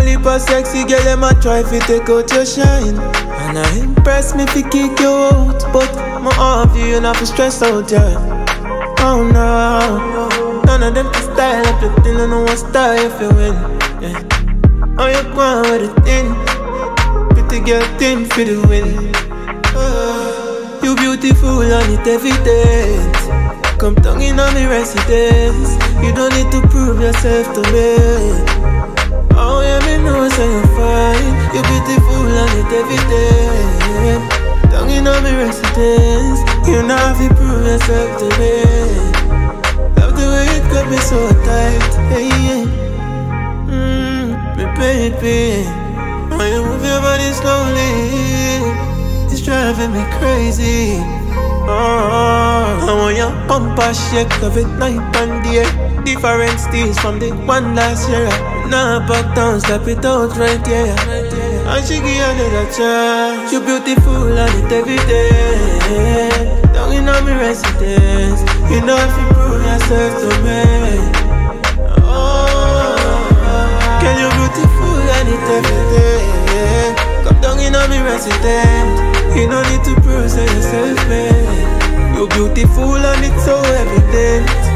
heap of sexy girl, them a try fi take out your shine. And I impress me fi kick you out, but my off you not fi stress out, yeah. Oh no, none of them can style up your thing, I know what style if you win, yeah. Oh, you gone with the thing, pretty girl thing for the win. You beautiful and it evident. Come down in on me residence. You don't need to prove yourself to me. Oh yeah, me know say you're fine. You beautiful and it evident. Down in on me residence. You know have to prove yourself to me. Love the way it got me so tight. Hey, yeah. Me baby, when you move your body slowly, it's driving me crazy. I want your bumper shake, love it night and day. Different steals from the one last year. Nah, back down, step it out right here. And she give you another chance. You beautiful and it every day. Down in on me residence. You know if you prove yourself to me. Girl, you beautiful and it every day. Come down in on me residence. You don't need to prove yourself, man. You're beautiful and it's so evident.